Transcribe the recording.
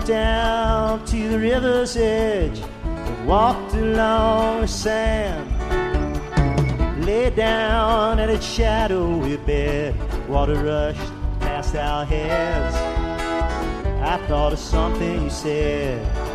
went down to the river's edge and walked along the sand. Lay down at its shadowy bed, water rushed past our heads. I thought of something you said.